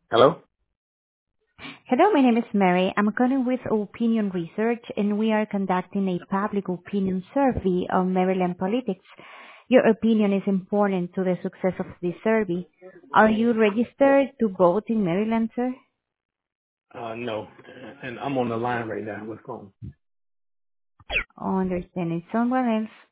Hello? Hello, my name is Mary. I'm calling with Opinion Research, and we are conducting a public opinion survey on Maryland politics. Your opinion is important to the success of this survey. Are you registered to vote in Maryland, sir? No. And I'm on the line right now. What's going on? Or understanding someone else?